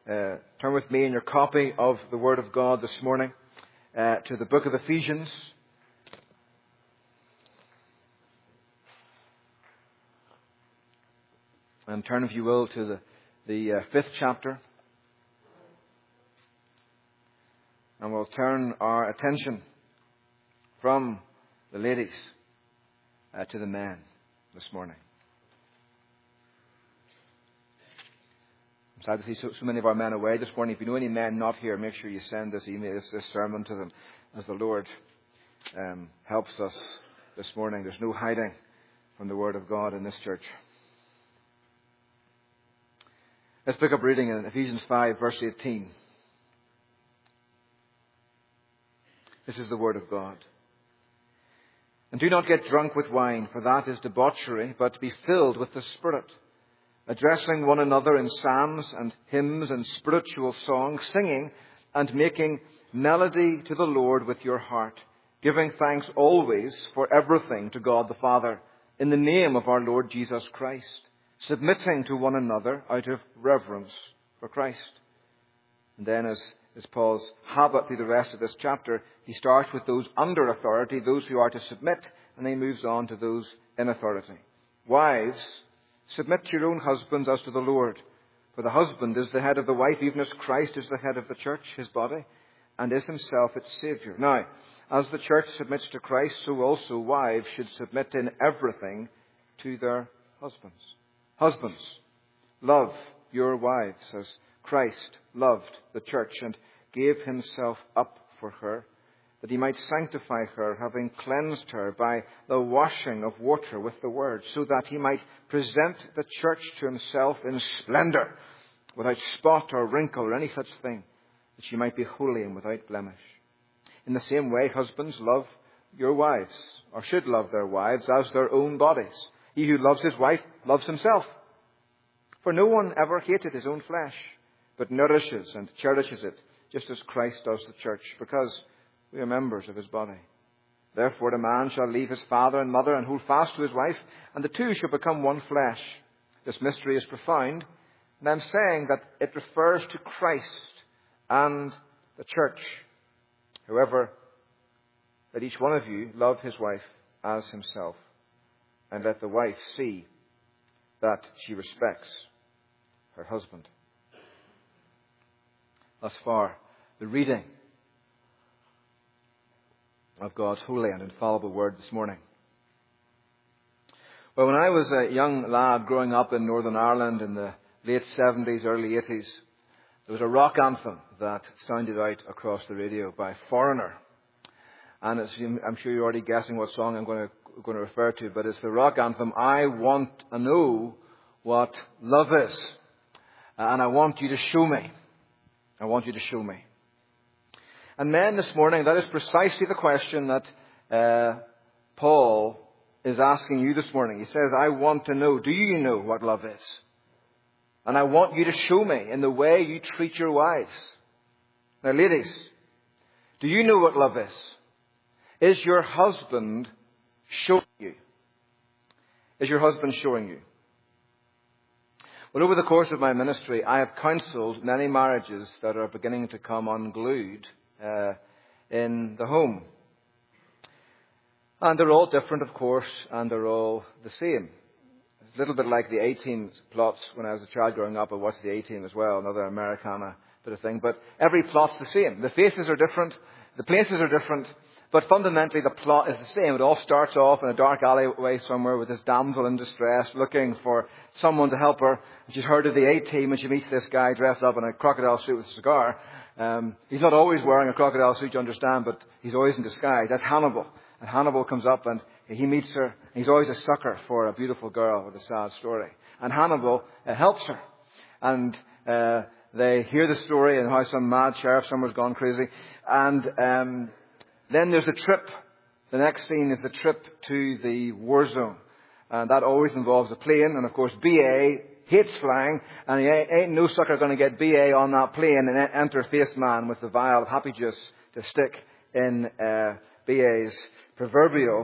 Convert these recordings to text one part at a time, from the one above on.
turn with me in your copy of the Word of God this morning to the book of Ephesians. And turn, if you will, to the fifth chapter. And we'll turn our attention from the ladies to the men this morning. I'm sad to see so many of our men away this morning. If you know any men not here, make sure you send this email, this sermon to them as the Lord helps us this morning. There's no hiding from the Word of God in this church. Let's pick up reading in Ephesians 5, verse 18. This is the Word of God. And do not get drunk with wine, for that is debauchery, but be filled with the Spirit, addressing one another in psalms and hymns and spiritual songs, singing and making melody to the Lord with your heart, giving thanks always for everything to God the Father, in the name of our Lord Jesus Christ, submitting to one another out of reverence for Christ. And then as Paul's habit through the rest of this chapter, he starts with those under authority, those who are to submit, and then he moves on to those in authority. Wives, submit to your own husbands as to the Lord. For the husband is the head of the wife, even as Christ is the head of the church, his body, and is himself its Saviour. Now, as the church submits to Christ, so also wives should submit in everything to their husbands. Husbands, love your wives as Christ loved the church and gave himself up for her, that he might sanctify her, having cleansed her by the washing of water with the word, so that he might present the church to himself in splendor, without spot or wrinkle or any such thing, that she might be holy and without blemish. In the same way, husbands, love your wives, or should love their wives as their own bodies. He who loves his wife loves himself. For no one ever hated his own flesh, but nourishes and cherishes it, just as Christ does the church, because we are members of his body. Therefore, a man shall leave his father and mother and hold fast to his wife, and the two shall become one flesh. This mystery is profound, and I'm saying that it refers to Christ and the church. However, let each one of you love his wife as himself, and let the wife see that she respects her husband. Thus far, the reading of God's holy and infallible word this morning. Well, when I was a young lad growing up in Northern Ireland in the late 70s, early 80s, there was a rock anthem that sounded out across the radio by Foreigner. And I'm sure you're already guessing what song I'm going to refer to, but it's the rock anthem, I Want to Know What Love Is. And I want you to show me. I want you to show me. And men, this morning, that is precisely the question that Paul is asking you this morning. He says, I want to know, do you know what love is? And I want you to show me in the way you treat your wives. Now, ladies, do you know what love is? Is your husband showing you? Is your husband showing you? Well, over the course of my ministry, I have counseled many marriages that are beginning to come unglued in the home. And they're all different, of course, and they're all the same. It's a little bit like the A-Team plots. When I was a child growing up, I watched the A-Team as well, another Americana bit of thing. But every plot's the same. The faces are different, the places are different, but fundamentally the plot is the same. It all starts off in a dark alleyway somewhere with this damsel in distress looking for someone to help her. She's heard of the A-Team and she meets this guy dressed up in a crocodile suit with a cigar. He's not always wearing a crocodile suit, you understand, but he's always in disguise. That's Hannibal. And Hannibal comes up and he meets her. And he's always a sucker for a beautiful girl with a sad story. And Hannibal helps her. And they hear the story and how some mad sheriff somewhere's gone crazy. And then there's the trip. The next scene is the trip to the war zone. And that always involves a plane. And of course, B.A. hates flying. And he ain't no sucker going to get B.A. on that plane and enter Face Man with the vial of happy juice to stick in B.A.'s proverbial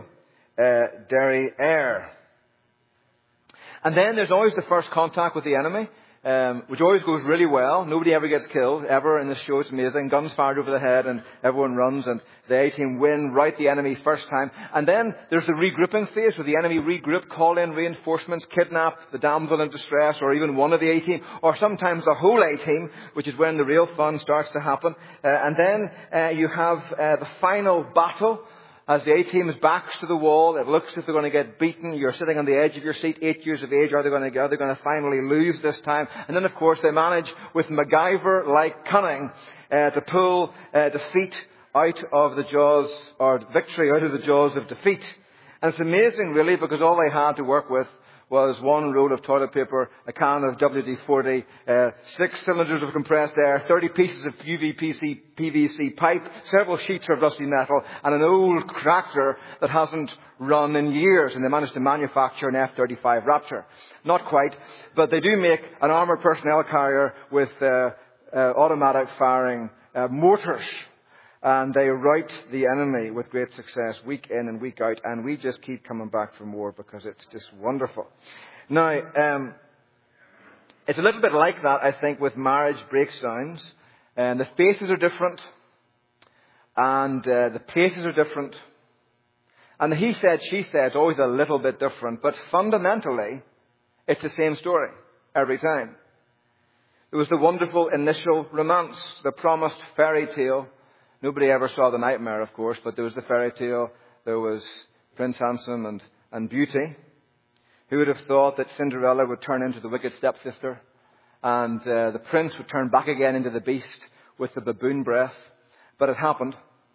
derriere. And then there's always the first contact with the enemy. which always goes really well. Nobody ever gets killed, ever, in this show. It's amazing. Guns fired over the head and everyone runs and the A-team win, rout the enemy first time. And then there's the regrouping phase where the enemy regroup, call in reinforcements, kidnap the damsel in distress or even one of the A-team or sometimes the whole A-team, which is when the real fun starts to happen. And then you have the final battle. As the A-team is backs to the wall, it looks as if they're going to get beaten. You're sitting on the edge of your seat, 8 years of age. Are they going to finally lose this time? And then, of course, they manage with MacGyver-like cunning to pull defeat out of the jaws, or victory out of the jaws of defeat. And it's amazing, really, because all they had to work with was one roll of toilet paper, a can of WD-40, 6 cylinders of compressed air, 30 pieces of PVC pipe, several sheets of rusty metal, and an old tractor that hasn't run in years. And they managed to manufacture an F-35 Raptor. Not quite, but they do make an armored personnel carrier with automatic firing mortars. And they rout the enemy with great success week in and week out. And we just keep coming back for more because it's just wonderful. Now, it's a little bit like that, I think, with marriage breakdowns. And the faces are different. And the places are different. And the he said, she said is always a little bit different. But fundamentally, it's the same story every time. There was the wonderful initial romance, the promised fairy tale. Nobody ever saw the nightmare, of course, but there was the fairy tale. There was Prince Handsome and Beauty. Who would have thought that Cinderella would turn into the wicked stepsister and the prince would turn back again into the beast with the baboon breath? But it happened.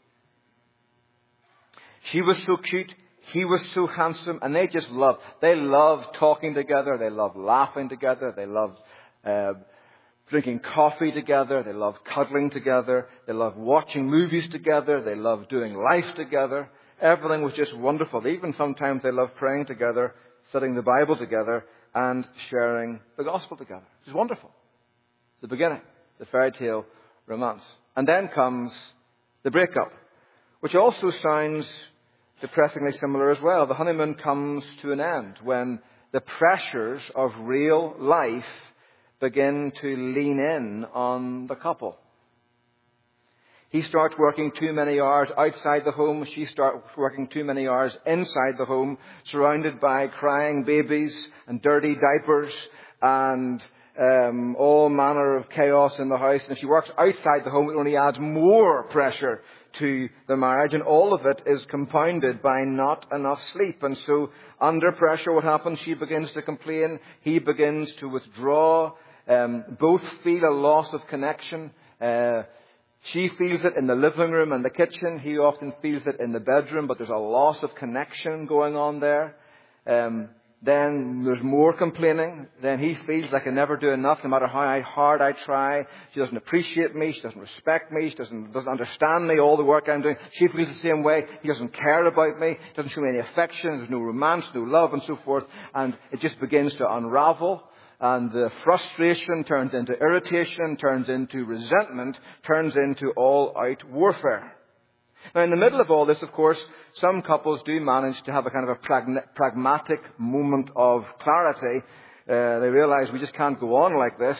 She was so cute. He was so handsome. And they just loved. They loved talking together. They loved laughing together. They loved drinking coffee together. They loved cuddling together. They loved watching movies together. They loved doing life together. Everything was just wonderful. Even sometimes they loved praying together, studying the Bible together, and sharing the gospel together. It was wonderful. The beginning, the fairy tale romance. And then comes the breakup, which also sounds depressingly similar as well. The honeymoon comes to an end when the pressures of real life begin to lean in on the couple. He starts working too many hours outside the home. She starts working too many hours inside the home, surrounded by crying babies and dirty diapers and all manner of chaos in the house. And if she works outside the home, it only adds more pressure to the marriage. And all of it is compounded by not enough sleep. And so under pressure, what happens? She begins to complain. He begins to withdraw. Both feel a loss of connection. She feels it in the living room and the kitchen. He often feels it in the bedroom, but there's a loss of connection going on there. Then there's more complaining. Then he feels like I never do enough, no matter how hard I try. She doesn't appreciate me. She doesn't respect me. She doesn't understand me, all the work I'm doing. She feels the same way. He doesn't care about me. Doesn't show me any affection. There's no romance, no love, and so forth. And it just begins to unravel. And the frustration turns into irritation, turns into resentment, turns into all-out warfare. Now, in the middle of all this, of course, some couples do manage to have a kind of a pragmatic moment of clarity. They realize we just can't go on like this.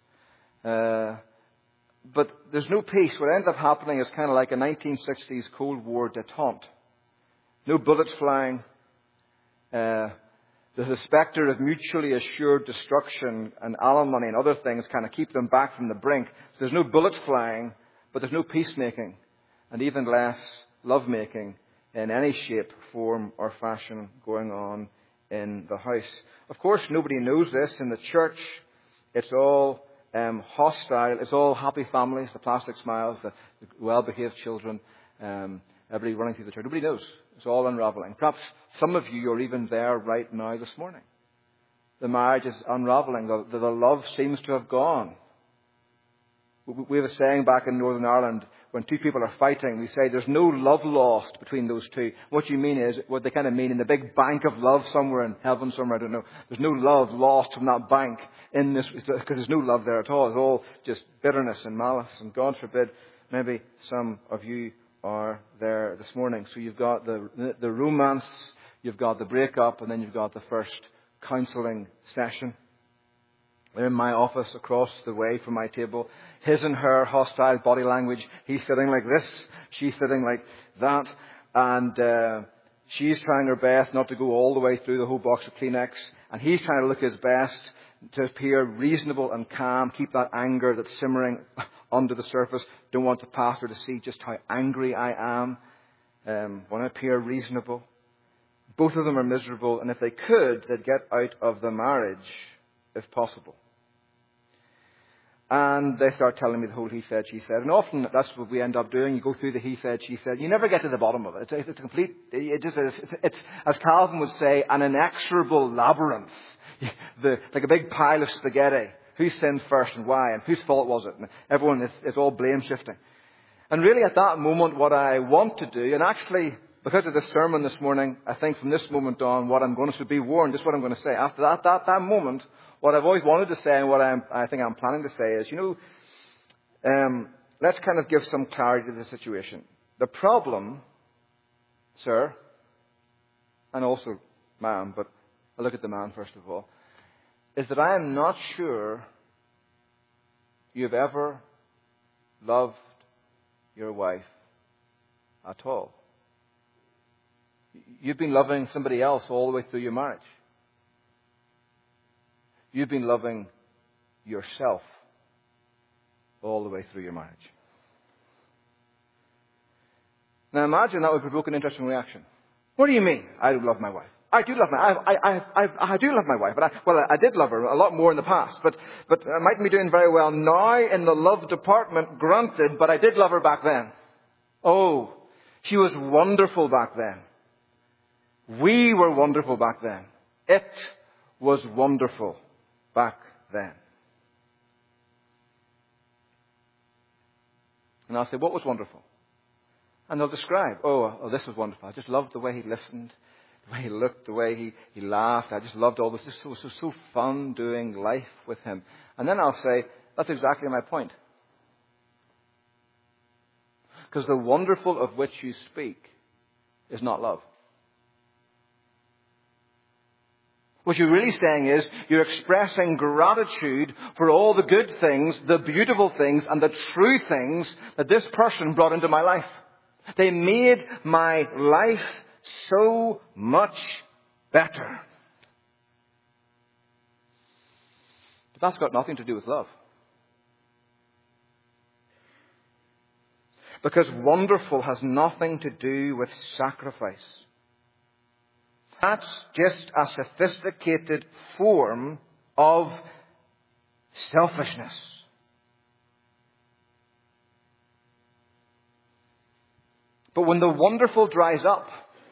But there's no peace. What ends up happening is kind of like a 1960s Cold War détente. No bullets flying. There's a spectre of mutually assured destruction, and alimony and other things kind of keep them back from the brink. So there's no bullets flying, but there's no peacemaking, and even less lovemaking in any shape, form, or fashion going on in the house. Of course, nobody knows this. In the church, it's all hostile. It's all happy families, the plastic smiles, the well-behaved children, everybody running through the church. Nobody knows. It's all unraveling. Perhaps some of you are even there right now this morning. The marriage is unraveling. The love seems to have gone. We have a saying back in Northern Ireland, when two people are fighting, we say there's no love lost between those two. What you mean is, what they kind of mean in the big bank of love somewhere in heaven somewhere, I don't know. There's no love lost from that bank in this, because there's no love there at all. It's all just bitterness and malice. And God forbid, maybe some of you are there this morning. So you've got the romance, you've got the breakup, and then you've got the first counselling session. They're in my office across the way from my table. His and her hostile body language. He's sitting like this. She's sitting like that. And she's trying her best not to go all the way through the whole box of Kleenex. And he's trying to look his best to appear reasonable and calm. Keep that anger that's simmering under the surface. Don't want the pastor to see just how angry I am. Want to appear reasonable. Both of them are miserable. And if they could, they'd get out of the marriage if possible. And they start telling me the whole he said, she said. And often that's what we end up doing. You go through the he said, she said. You never get to the bottom of it. It's a complete, it's, as Calvin would say, an inexorable labyrinth. Like a big pile of spaghetti. Who sinned first and why? And whose fault was it? And everyone, it's all blame shifting. And really at that moment what I want to do, and actually because of this sermon this morning, I think from this moment on what I'm going to be warned, this is what I'm going to say. After that moment, what I've always wanted to say and what I think I'm planning to say is, let's kind of give some clarity to the situation. The problem, sir, and also ma'am, but I'll look at the man first of all, is that I am not sure you've ever loved your wife at all. You've been loving somebody else all the way through your marriage. You've been loving yourself all the way through your marriage. Now imagine that would provoke an interesting reaction. What do you mean? I don't love my wife. I do love I do love my wife, but I did love her a lot more in the past. But I mightn't be doing very well now in the love department, granted, but I did love her back then. Oh, she was wonderful back then. We were wonderful back then. It was wonderful back then. And I'll say, what was wonderful? And they'll describe, oh, this was wonderful. I just loved the way he listened, the way he looked, the way he laughed. I just loved all this. This was so fun doing life with him. And then I'll say, that's exactly my point. Because the wonderful of which you speak is not love. What you're really saying is you're expressing gratitude for all the good things, the beautiful things, and the true things that this person brought into my life. They made my life so much better. But that's got nothing to do with love. Because wonderful has nothing to do with sacrifice. That's just a sophisticated form of selfishness. But when the wonderful dries up,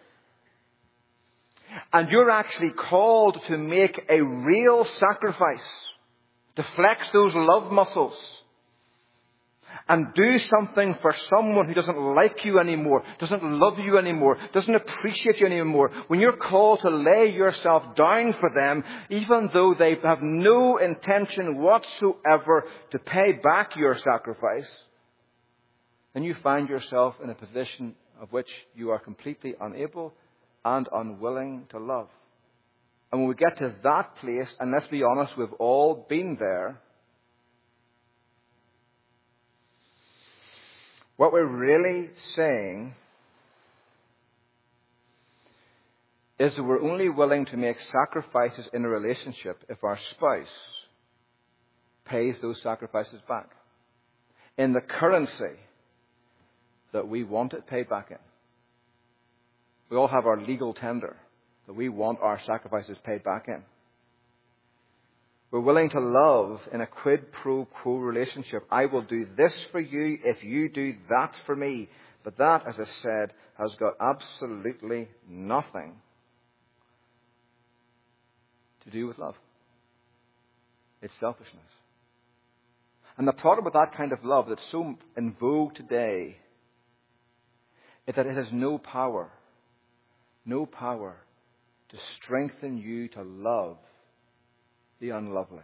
and you're actually called to make a real sacrifice, to flex those love muscles, and do something for someone who doesn't like you anymore, doesn't love you anymore, doesn't appreciate you anymore. When you're called to lay yourself down for them, even though they have no intention whatsoever to pay back your sacrifice, then you find yourself in a position of which you are completely unable and unwilling to love. And when we get to that place, and let's be honest, we've all been there, what we're really saying is that we're only willing to make sacrifices in a relationship if our spouse pays those sacrifices back in the currency that we want it paid back in. We all have our legal tender that we want our sacrifices paid back in. We're willing to love in a quid pro quo relationship. I will do this for you if you do that for me. But that, as I said, has got absolutely nothing to do with love. It's selfishness. And the problem with that kind of love that's so in vogue today is that it has no power to strengthen you to love the unlovely.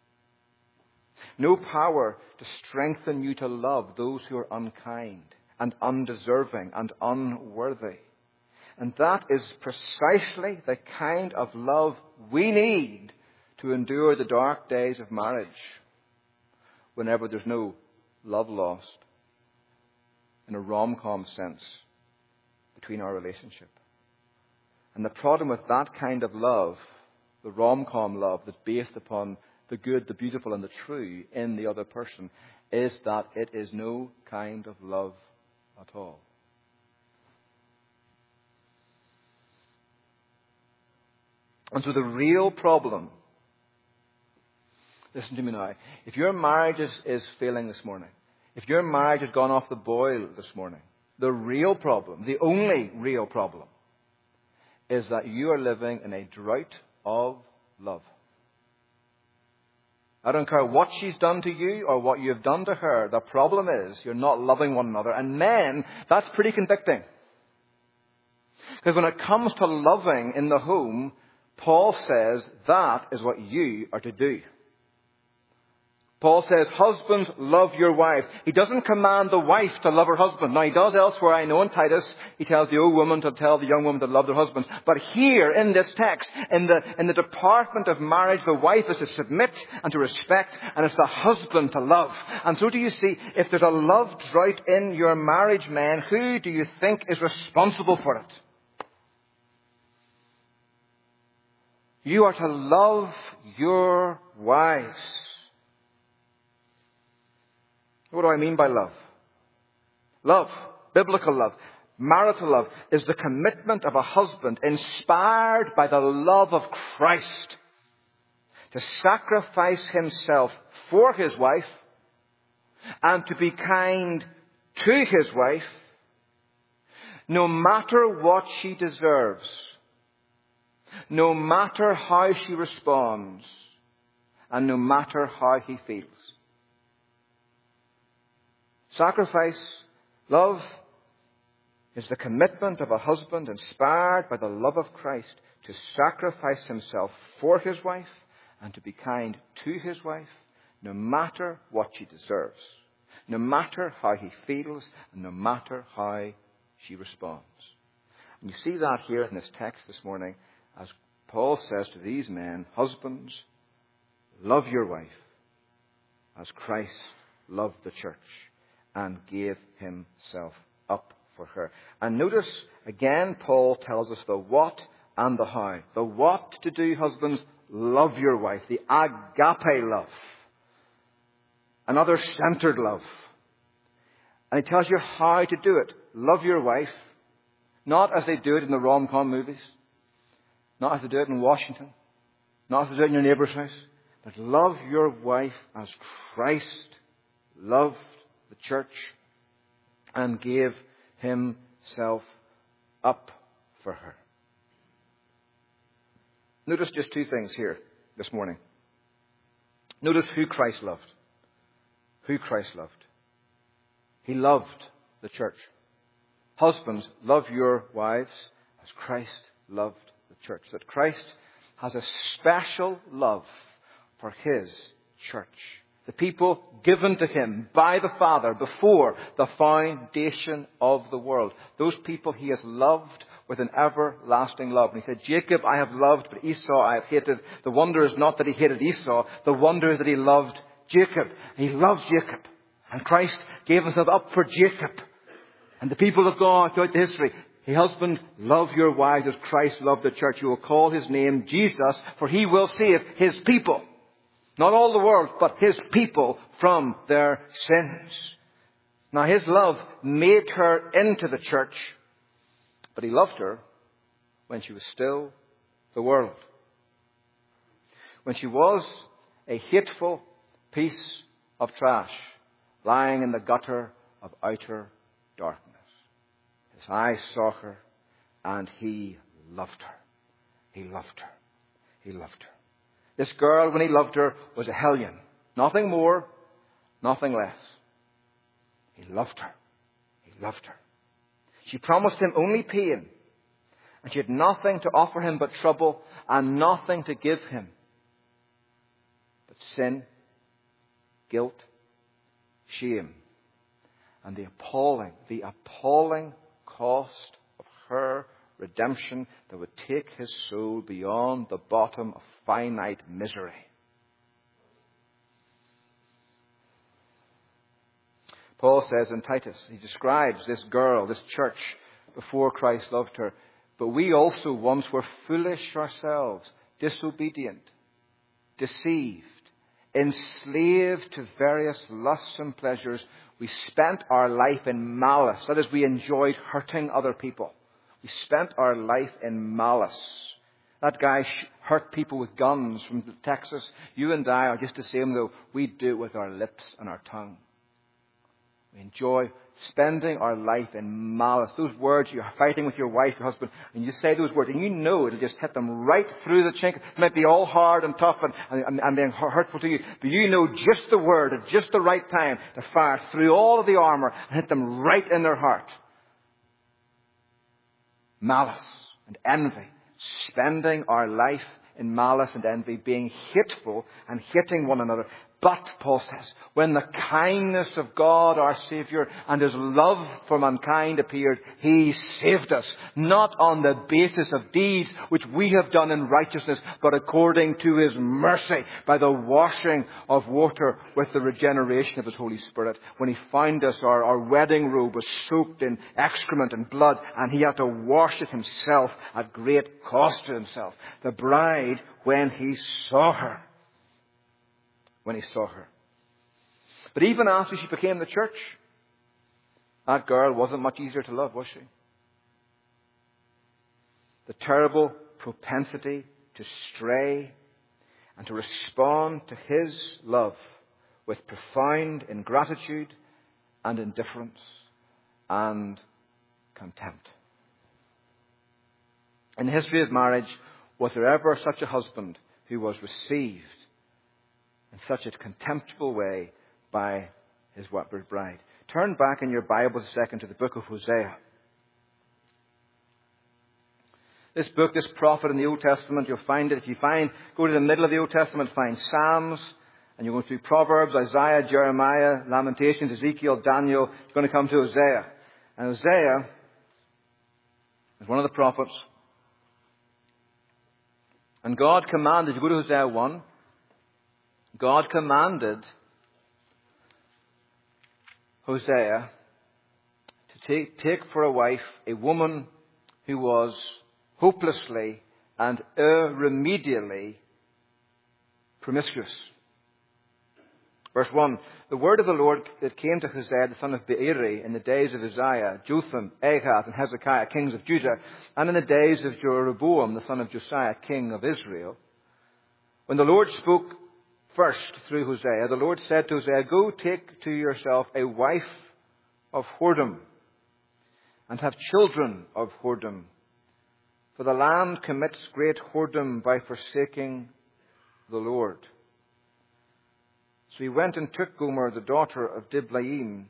No power to strengthen you to love those who are unkind and undeserving and unworthy. And that is precisely the kind of love we need to endure the dark days of marriage whenever there's no love lost in a rom-com sense between our relationship. And the problem with that kind of love, the rom-com love that's based upon the good, the beautiful, and the true in the other person, is that it is no kind of love at all. And so the real problem, listen to me now, if your marriage is failing this morning, if your marriage has gone off the boil this morning, the real problem, the only real problem, is that you are living in a drought of love. I don't care what she's done to you or what you have done to her. The problem is you're not loving one another. And men, that's pretty convicting. Because when it comes to loving in the home, Paul says that is what you are to do. Paul says, husbands, love your wives. He doesn't command the wife to love her husband. Now, he does elsewhere, I know in Titus, he tells the old woman to tell the young woman to love their husbands. But here, in this text, in the department of marriage, the wife is to submit and to respect, and it's the husband to love. And so do you see, if there's a love drought in your marriage, men, who do you think is responsible for it? You are to love your wives. What do I mean by love? Love, biblical love, marital love, is the commitment of a husband inspired by the love of Christ to sacrifice himself for his wife and to be kind to his wife no matter what she deserves, no matter how she responds, and no matter how he feels. Sacrifice, love, is the commitment of a husband inspired by the love of Christ to sacrifice himself for his wife and to be kind to his wife, no matter what she deserves, no matter how he feels, and no matter how she responds. And you see that here in this text this morning, as Paul says to these men, husbands, love your wife as Christ loved the church and gave himself up for her. And notice, again, Paul tells us the what and the how. The what to do, husbands, love your wife. The agape love. Another centered love. And he tells you how to do it. Love your wife. Not as they do it in the rom-com movies. Not as they do it in Washington. Not as they do it in your neighbour's house. But love your wife as Christ loved the church and gave himself up for her. Notice just two things here this morning. Notice who Christ loved. Who Christ loved. He loved the church. Husbands, love your wives as Christ loved the church. That Christ has a special love for his church. The people given to him by the Father before the foundation of the world. Those people he has loved with an everlasting love. And he said, Jacob I have loved, but Esau I have hated. The wonder is not that he hated Esau. The wonder is that he loved Jacob. He loved Jacob. And Christ gave himself up for Jacob. And the people of God throughout the history, hey, husband, love your wives as Christ loved the church. You will call his name Jesus, for he will save his people. Not all the world, but his people from their sins. Now his love made her into the church, but he loved her when she was still the world. When she was a hateful piece of trash lying in the gutter of outer darkness. His eyes saw her and he loved her. He loved her. He loved her. This girl, when he loved her, was a hellion. Nothing more, nothing less. He loved her. He loved her. She promised him only pain. And she had nothing to offer him but trouble and nothing to give him but sin, guilt, shame, and the appalling cost of her redemption that would take his soul beyond the bottom of finite misery. Paul says in Titus, he describes this girl, this church, before Christ loved her. But we also once were foolish ourselves, disobedient, deceived, enslaved to various lusts and pleasures. We spent our life in malice. That is, we enjoyed hurting other people. We spent our life in malice. That guy hurt people with guns from Texas. You and I are just the same, though. We do it with our lips and our tongue. We enjoy spending our life in malice. Those words, you're fighting with your wife, your husband, and you say those words, and you know it'll just hit them right through the chink. It might be all hard and tough and being hurtful to you, but you know just the word at just the right time to fire through all of the armor and hit them right in their heart. Malice and envy. Spending our life in malice and envy, being hateful and hating one another. But, Paul says, when the kindness of God our Saviour and His love for mankind appeared, He saved us, not on the basis of deeds which we have done in righteousness, but according to His mercy, by the washing of water with the regeneration of His Holy Spirit. When He found us, our wedding robe was soaked in excrement and blood, and He had to wash it Himself at great cost to Himself. The bride, when He saw her. But even after she became the church, that girl wasn't much easier to love, was she? The terrible propensity to stray and to respond to His love with profound ingratitude and indifference and contempt. In the history of marriage, was there ever such a husband who was received in such a contemptible way by his bride? Turn back in your Bibles a second to the book of Hosea. This book, this prophet in the Old Testament, you'll find it. If you go to the middle of the Old Testament, find Psalms, and you go through Proverbs, Isaiah, Jeremiah, Lamentations, Ezekiel, Daniel. You're going to come to Hosea. And Hosea is one of the prophets. And God commanded, you go to Hosea 1, God commanded Hosea to take for a wife a woman who was hopelessly and irremediably promiscuous. Verse 1, the word of the Lord that came to Hosea, the son of Beeri, in the days of Uzziah, Jotham, Ahaz, and Hezekiah, kings of Judah, and in the days of Jeroboam, the son of Josiah, king of Israel. When the Lord spoke first through Hosea, the Lord said to Hosea, go take to yourself a wife of whoredom and have children of whoredom. For the land commits great whoredom by forsaking the Lord. So he went and took Gomer, the daughter of Diblaim,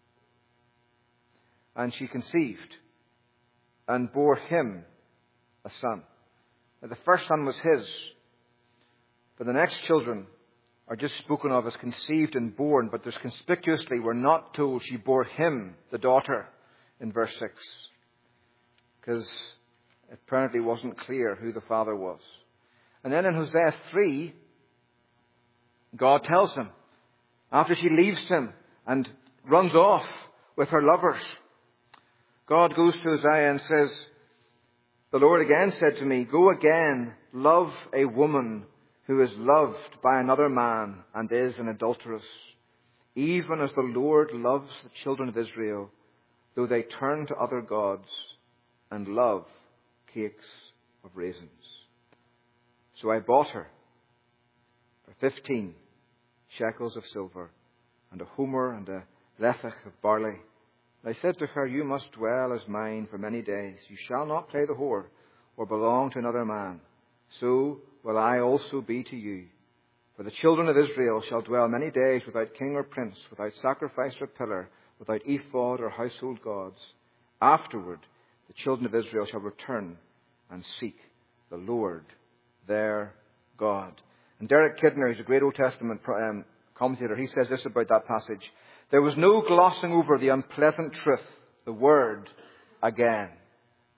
and she conceived and bore him a son. Now, the first son was his, but the next children are just spoken of as conceived and born, but there's conspicuously, we're not told she bore him, the daughter, in verse 6. Because it apparently wasn't clear who the father was. And then in Hosea 3, God tells him, after she leaves him and runs off with her lovers, God goes to Hosea and says, the Lord again said to me, go again, love a woman who is loved by another man and is an adulteress, even as the Lord loves the children of Israel, though they turn to other gods and love cakes of raisins. So I bought her for 15 shekels of silver, and a homer and a lethech of barley. And I said to her, you must dwell as mine for many days. You shall not play the whore or belong to another man. So will I also be to you. For the children of Israel shall dwell many days without king or prince, without sacrifice or pillar, without ephod or household gods. Afterward, the children of Israel shall return and seek the Lord, their God. And Derek Kidner, who's a great Old Testament commentator, he says this about that passage. There was no glossing over the unpleasant truth, the word again.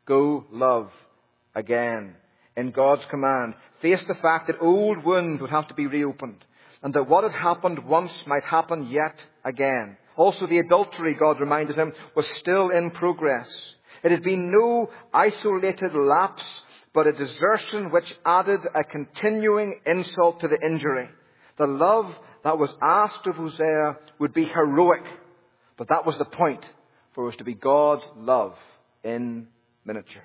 Go love again. In God's command, face the fact that old wounds would have to be reopened, and that what had happened once might happen yet again. Also, the adultery, God reminded him, was still in progress. It had been no isolated lapse, but a desertion which added a continuing insult to the injury. The love that was asked of Hosea would be heroic, but that was the point, for it was to be God's love in miniature.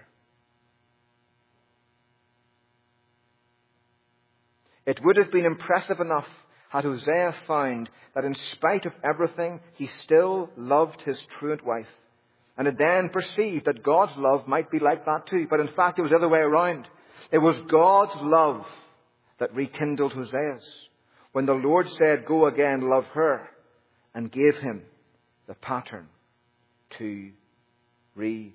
It would have been impressive enough had Hosea found that in spite of everything, he still loved his truant wife, and had then perceived that God's love might be like that too. But in fact, it was the other way around. It was God's love that rekindled Hosea's, when the Lord said, "Go again, love her," and gave him the pattern to reproduce.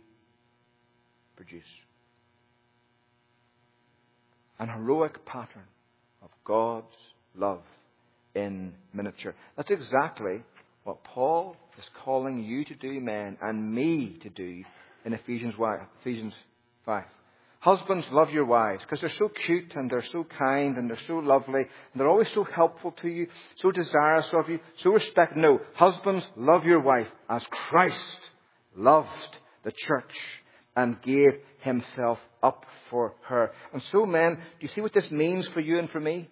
An heroic pattern of God's love in miniature. That's exactly what Paul is calling you to do, men, and me to do in Ephesians 5. Husbands, love your wives, because they're so cute and they're so kind and they're so lovely and they're always so helpful to you, so desirous of you, so respect. No, husbands, love your wife as Christ loved the church and gave himself up for her. And so, men, do you see what this means for you and for me?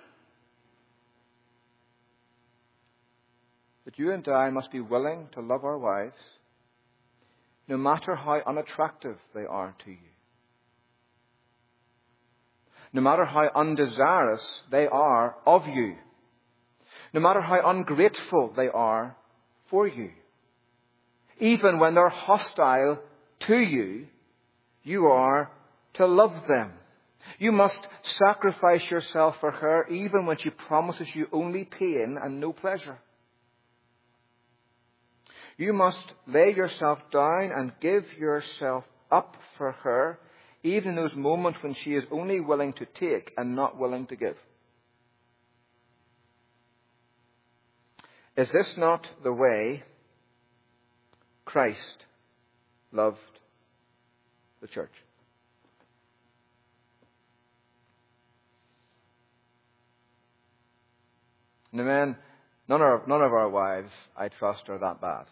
That you and I must be willing to love our wives, no matter how unattractive they are to you, no matter how undesirous they are of you, no matter how ungrateful they are for you. Even when they're hostile to you, you are to love them. You must sacrifice yourself for her, even when she promises you only pain and no pleasure. You must lay yourself down and give yourself up for her, even in those moments when she is only willing to take and not willing to give. Is this not the way Christ loved the church? Now, men, none of our wives, I trust, are that bad.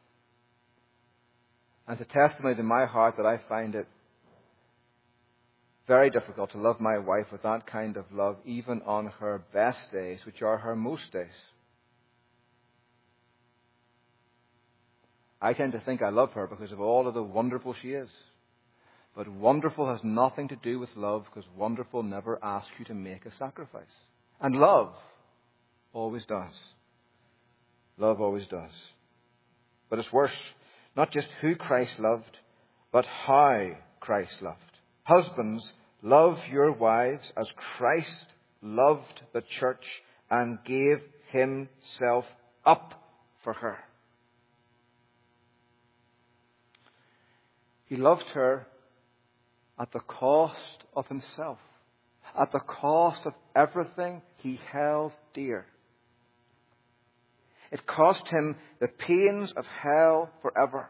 And it's a testimony to my heart that I find it very difficult to love my wife with that kind of love, even on her best days, which are her most days. I tend to think I love her because of all of the wonderful she is. But wonderful has nothing to do with love, because wonderful never asks you to make a sacrifice. And love always does. Love always does. But it's worse. Not just who Christ loved, but how Christ loved. Husbands, love your wives as Christ loved the church and gave himself up for her. He loved her at the cost of himself, at the cost of everything he held dear. It cost him the pains of hell forever.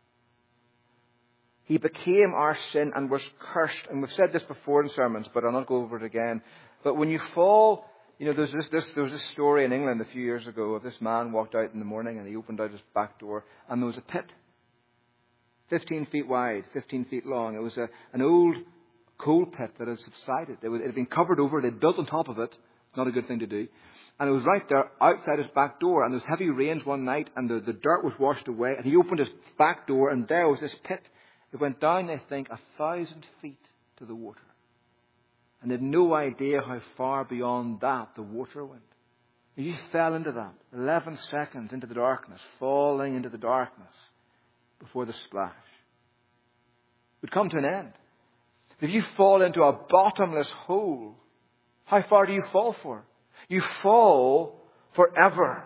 He became our sin and was cursed. And we've said this before in sermons, but I'll not go over it again. But when you fall, there was this story in England a few years ago of this man walked out in the morning and he opened out his back door and there was a pit. 15 feet wide, 15 feet long. It was an old coal pit that had subsided. It had been covered over. They built on top of it. Not a good thing to do. And it was right there outside his back door. And there was heavy rains one night and the dirt was washed away. And he opened his back door and there was this pit. It went down, I think, 1,000 feet to the water. And they had no idea how far beyond that the water went. And you fell into that. 11 seconds into the darkness, falling into the darkness before the splash. It would come to an end. If you fall into a bottomless hole, how far do you fall for? You fall forever.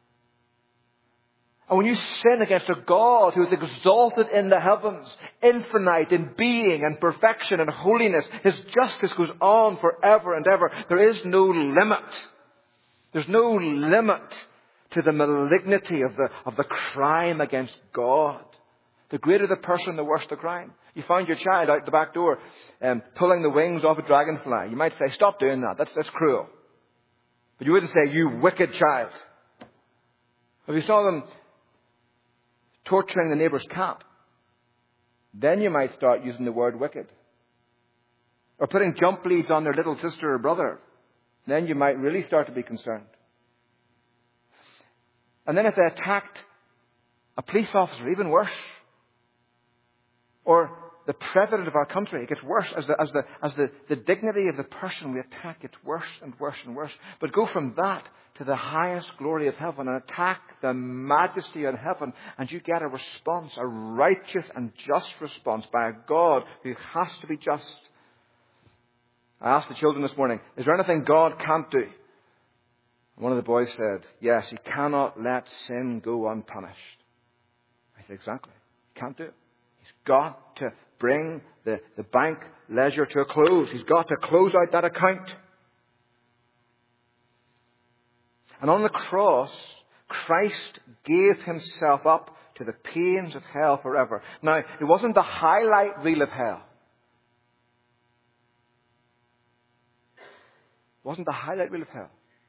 And when you sin against a God who is exalted in the heavens, infinite in being and perfection and holiness, his justice goes on forever and ever. There is no limit. There's no limit to the malignity of the crime against God. The greater the person, the worse the crime. You find your child out the back door pulling the wings off a dragonfly. You might say, stop doing that. That's cruel. But you wouldn't say, you wicked child. If you saw them torturing the neighbour's cat, then you might start using the word wicked. Or putting jump leads on their little sister or brother. Then you might really start to be concerned. And then if they attacked a police officer, even worse. Or the president of our country, it gets worse. As the dignity of the person we attack gets worse and worse and worse. But go from that to the highest glory of heaven and attack the majesty of heaven, and you get a response, a righteous and just response by a God who has to be just. I asked the children this morning, is there anything God can't do? One of the boys said, yes, he cannot let sin go unpunished. I said, exactly. He can't do it. He's got to bring the bank ledger to a close. He's got to close out that account. And on the cross, Christ gave himself up to the pains of hell forever. Now, it wasn't the highlight reel of hell. It wasn't the highlight reel of hell.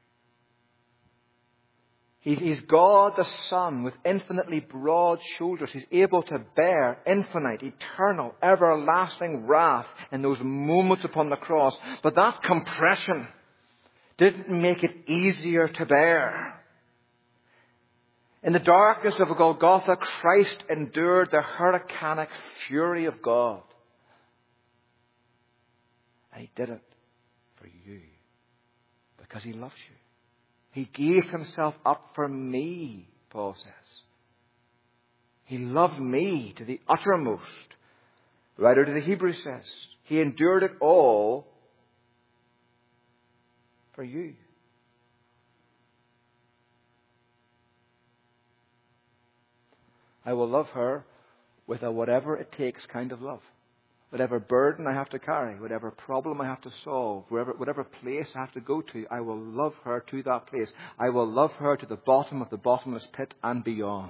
He's God the Son with infinitely broad shoulders. He's able to bear infinite, eternal, everlasting wrath in those moments upon the cross. But that compression didn't make it easier to bear. In the darkness of Golgotha, Christ endured the hurricanic fury of God. And he did it for you because he loves you. He gave himself up for me, Paul says. He loved me to the uttermost. The writer to the Hebrews says, he endured it all for you. I will love her with a whatever it takes kind of love. Whatever burden I have to carry, whatever problem I have to solve, whatever place I have to go to, I will love her to that place. I will love her to the bottom of the bottomless pit and beyond.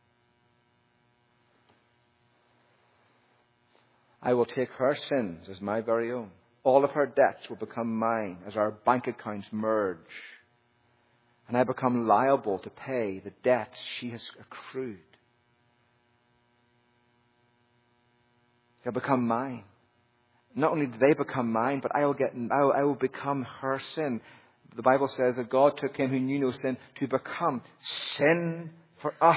I will take her sins as my very own. All of her debts will become mine as our bank accounts merge. And I become liable to pay the debts she has accrued. They'll become mine. Not only do they become mine, but I will become her sin. The Bible says that God took him who knew no sin to become sin for us.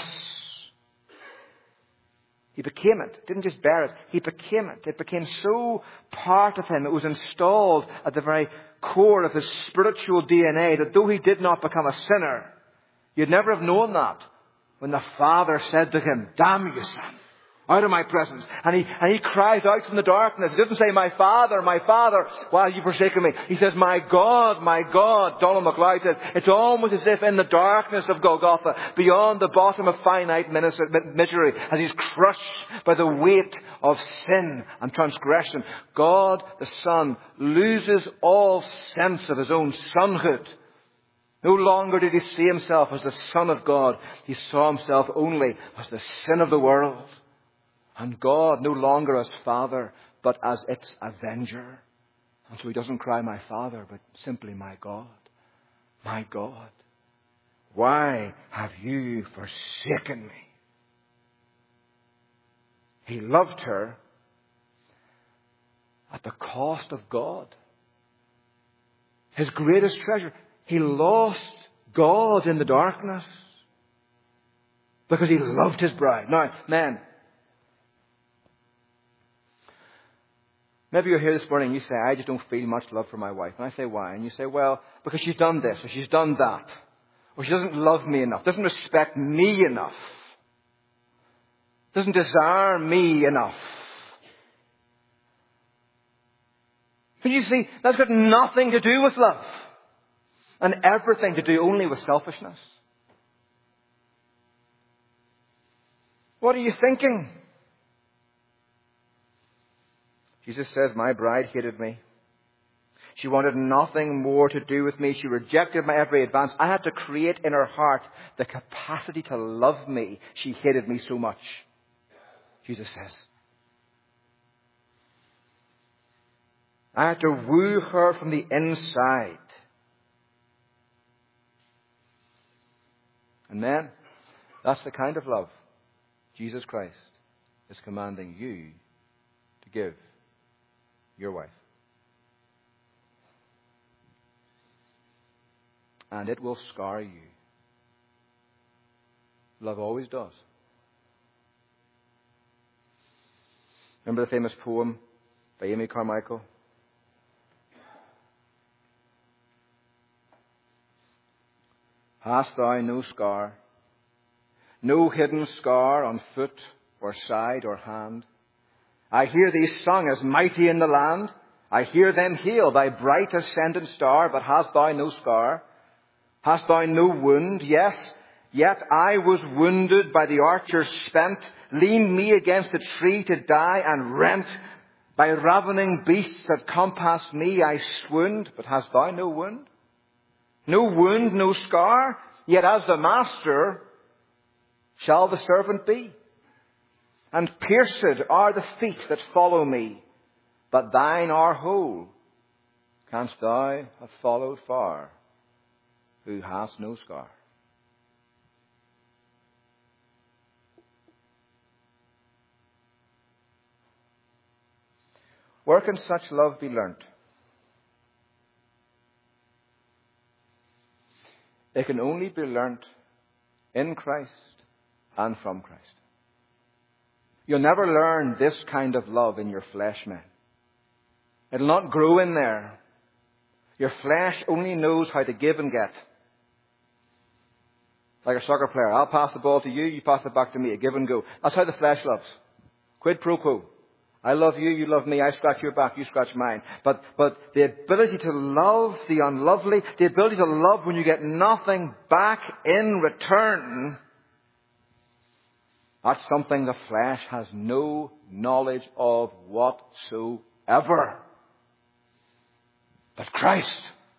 He became it. Didn't just bear it. He became it. It became so part of him. It was installed at the very core of his spiritual DNA that though he did not become a sinner, you'd never have known that when the Father said to him, damn you, son. Out of my presence. And he cries out from the darkness. He doesn't say, my Father, why have you forsaken me? He says, my God, Donald MacLeod says, it's almost as if in the darkness of Golgotha, beyond the bottom of finite misery, as he's crushed by the weight of sin and transgression, God the Son loses all sense of his own sonhood. No longer did he see himself as the Son of God. He saw himself only as the sin of the world. And God no longer as Father, but as its avenger. And so he doesn't cry, my Father, but simply, my God. My God, why have you forsaken me? He loved her at the cost of God. His greatest treasure. He lost God in the darkness because he loved his bride. Now, men, maybe you're here this morning and you say, I just don't feel much love for my wife. And I say, why? And you say, well, because she's done this or she's done that. Or she doesn't love me enough, doesn't respect me enough, doesn't desire me enough. But you see, that's got nothing to do with love. And everything to do only with selfishness. What are you thinking? Jesus says, my bride hated me. She wanted nothing more to do with me. She rejected my every advance. I had to create in her heart the capacity to love me. She hated me so much. Jesus says. I had to woo her from the inside. And men, that's the kind of love Jesus Christ is commanding you to give your wife. And it will scar you. Love always does. Remember the famous poem by Amy Carmichael? Hast thou no scar, no hidden scar on foot or side or hand? I hear thee sung as mighty in the land. I hear them hail thy bright ascendant star, but hast thou no scar? Hast thou no wound? Yes, yet I was wounded by the archer spent, leaned me against a tree to die, and rent by ravening beasts that compassed me. I swooned, but hast thou no wound? No wound, no scar, yet as the master shall the servant be. And pierced are the feet that follow me, but thine are whole. Canst thou have followed far, who hast no scar? Where can such love be learnt? It can only be learnt in Christ and from Christ. You'll never learn this kind of love in your flesh, man. It'll not grow in there. Your flesh only knows how to give and get. Like a soccer player. I'll pass the ball to you, you pass it back to me. A give and go. That's how the flesh loves. Quid pro quo. I love you, you love me, I scratch your back, you scratch mine. But the ability to love the unlovely, the ability to love when you get nothing back in return, that's something the flesh has no knowledge of whatsoever. But Christ,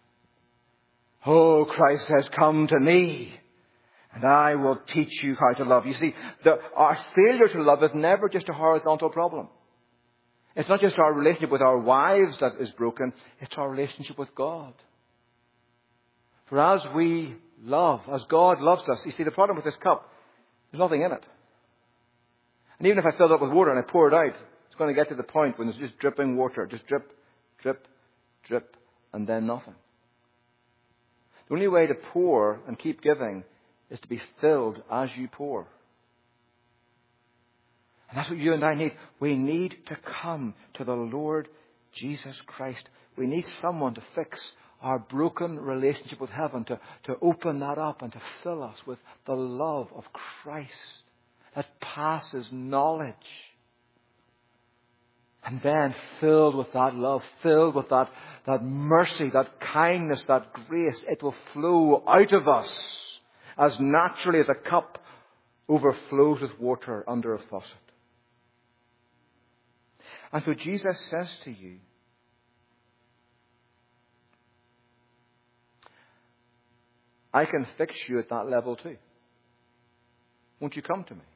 oh, Christ has come to me, and I will teach you how to love. You see, our failure to love is never just a horizontal problem. It's not just our relationship with our wives that is broken, it's our relationship with God. For as we love, as God loves us, you see, the problem with this cup, there's nothing in it. And even if I filled it up with water and I pour it out, it's going to get to the point when there's just dripping water. Just drip, drip, drip, and then nothing. The only way to pour and keep giving is to be filled as you pour. And that's what you and I need. We need to come to the Lord Jesus Christ. We need someone to fix our broken relationship with heaven, to open that up and to fill us with the love of Christ that passes knowledge. And then filled with that love, filled with that mercy, that kindness, that grace, it will flow out of us as naturally as a cup overflows with water under a faucet. And so Jesus says to you, I can fix you at that level too. Won't you come to me?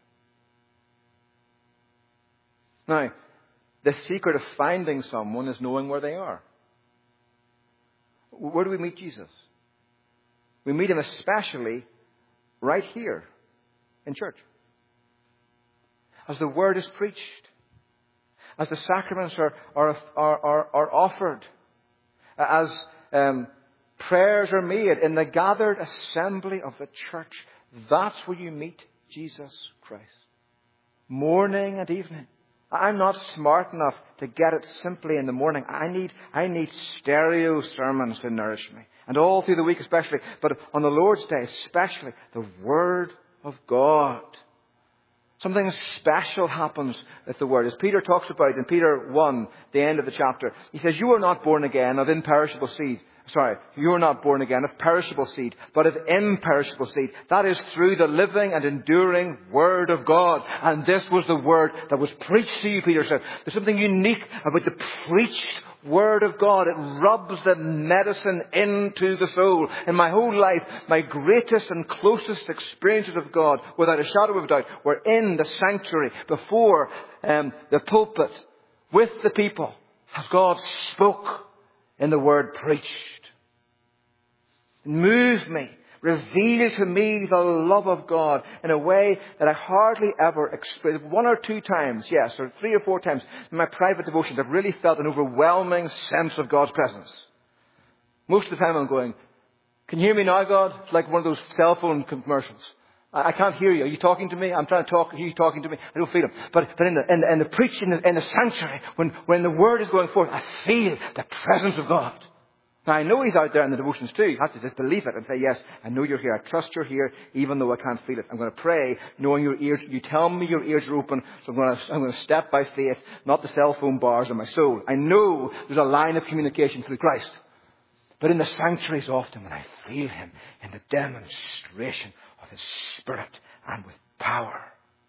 Now, the secret of finding someone is knowing where they are. Where do we meet Jesus? We meet him especially right here in church. As the word is preached. As the sacraments are offered. As prayers are made in the gathered assembly of the church. That's where you meet Jesus Christ. Morning and evening. I'm not smart enough to get it simply in the morning. I need stereo sermons to nourish me. And all through the week especially. But on the Lord's Day especially, the Word of God. Something special happens with the Word. As Peter talks about in Peter 1, the end of the chapter, he says, you are not born again of imperishable seed. You are not born again of perishable seed, but of imperishable seed. That is through the living and enduring Word of God. And this was the Word that was preached to you, Peter said. There's something unique about the preached Word of God, it rubs the medicine into the soul. In my whole life, my greatest and closest experiences of God, without a shadow of a doubt, were in the sanctuary, before the pulpit, with the people, as God spoke in the word preached. Move me. Reveal to me the love of God in a way that I hardly ever experienced. 1 or 2 times, yes, or 3 or 4 times in my private devotions, I've really felt an overwhelming sense of God's presence. Most of the time I'm going, can you hear me now, God? It's like one of those cell phone commercials. I can't hear you. Are you talking to me? I'm trying to talk. Are you talking to me? I don't feel him. But in the preaching, in the sanctuary, when the word is going forth, I feel the presence of God. Now, I know He's out there in the devotions too. You have to just believe it and say, yes, I know You're here. I trust You're here, even though I can't feel it. I'm going to pray, knowing your ears. You tell me your ears are open, so I'm going to step by faith, not the cell phone bars of my soul. I know there's a line of communication through Christ. But in the sanctuaries often, when I feel Him in the demonstration of His Spirit and with power.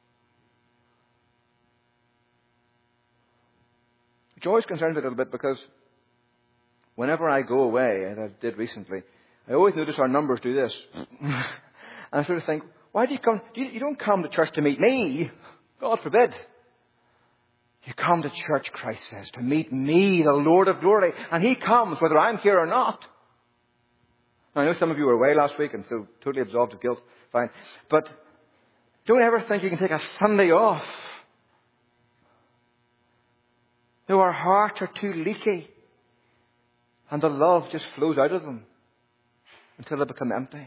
Which always concerns me a little bit, because whenever I go away, as I did recently, I always notice our numbers do this. And I sort of think, why do you come? You don't come to church to meet me. God forbid. You come to church, Christ says, to meet me, the Lord of glory. And He comes whether I'm here or not. Now, I know some of you were away last week and so totally absolved of guilt. Fine. But don't ever think you can take a Sunday off. No, our hearts are too leaky. And the love just flows out of them until they become empty.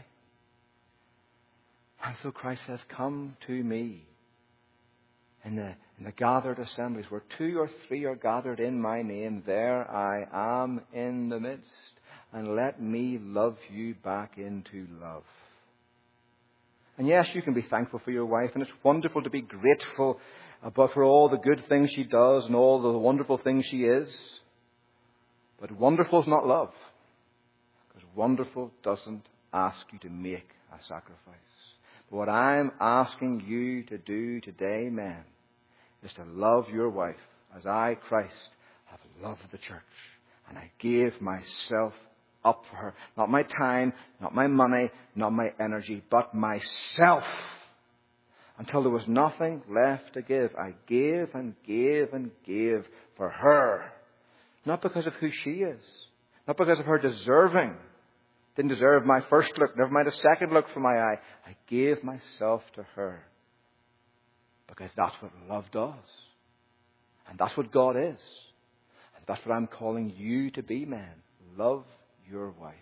And so Christ says, come to me in the gathered assemblies where 2 or 3 are gathered in my name. There I am in the midst. And let me love you back into love. And yes, you can be thankful for your wife. And it's wonderful to be grateful for all the good things she does and all the wonderful things she is. But wonderful is not love. Because wonderful doesn't ask you to make a sacrifice. But what I'm asking you to do today, men, is to love your wife as I, Christ, have loved the church. And I gave myself up for her. Not my time, not my money, not my energy, but myself. Until there was nothing left to give. I gave and gave and gave for her. Not because of who she is. Not because of her deserving. Didn't deserve my first look. Never mind a second look from my eye. I gave myself to her. Because that's what love does. And that's what God is. And that's what I'm calling you to be, men. Love your wife.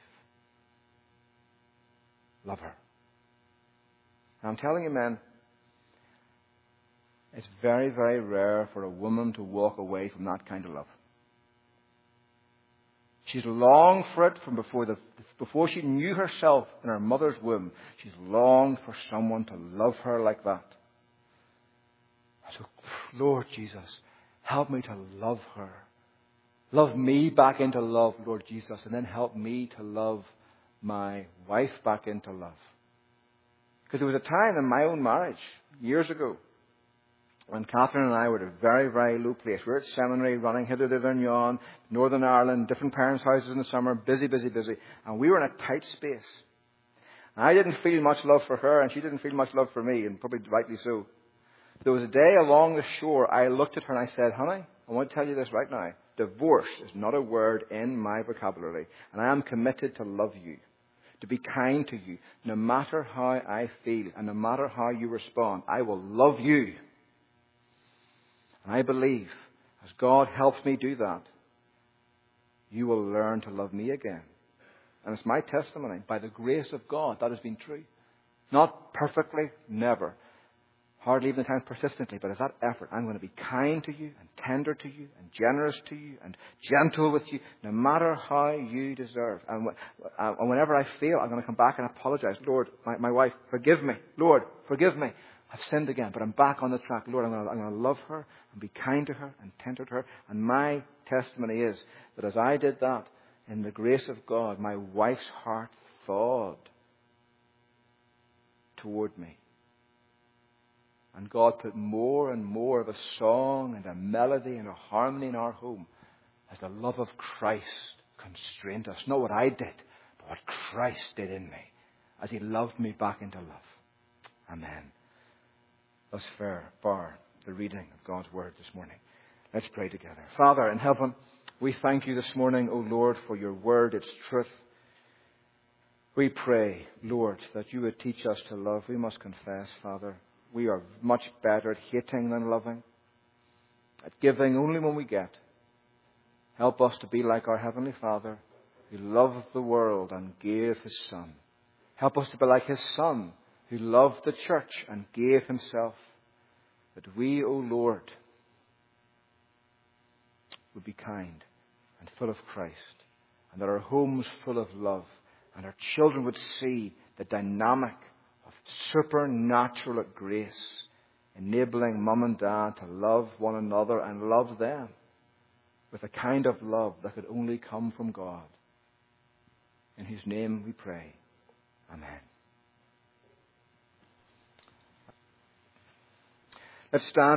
Love her. And I'm telling you, men, it's very, very rare for a woman to walk away from that kind of love. She's longed for it from before she knew herself in her mother's womb. She's longed for someone to love her like that. So, Lord Jesus, help me to love her. Love me back into love, Lord Jesus, and then help me to love my wife back into love. Because there was a time in my own marriage, years ago, when Catherine and I were at a very, very low place. We were at seminary, running hither, thither and yon, Northern Ireland, different parents' houses in the summer, busy, busy, busy. And we were in a tight space. And I didn't feel much love for her, and she didn't feel much love for me, and probably rightly so. There was a day along the shore, I looked at her and I said, honey, I want to tell you this right now. Divorce is not a word in my vocabulary. And I am committed to love you, to be kind to you, no matter how I feel and no matter how you respond. I will love you. And I believe, as God helps me do that, you will learn to love me again. And it's my testimony. By the grace of God, that has been true. Not perfectly, never. Hardly even at times persistently, but as that effort, I'm going to be kind to you and tender to you and generous to you and gentle with you, no matter how you deserve. And whenever I fail, I'm going to come back and apologize. Lord, my wife, forgive me. Lord, forgive me. I've sinned again, but I'm back on the track. Lord, I'm going to love her and be kind to her and tender to her. And my testimony is that as I did that, in the grace of God, my wife's heart thawed toward me. And God put more and more of a song and a melody and a harmony in our home as the love of Christ constrained us. Not what I did, but what Christ did in me as he loved me back into love. Amen. Thus far, the reading of God's word this morning. Let's pray together. Father in heaven, we thank you this morning, O Lord, for your word, its truth. We pray, Lord, that you would teach us to love. We must confess, Father, we are much better at hating than loving, at giving only when we get. Help us to be like our Heavenly Father, who loved the world and gave his Son. Help us to be like his Son, who loved the church and gave himself, that we, O Lord, would be kind and full of Christ, and that our homes full of love, and our children would see the dynamic of supernatural grace, enabling mum and dad to love one another and love them with a kind of love that could only come from God. In whose name we pray. Amen. Let's stand.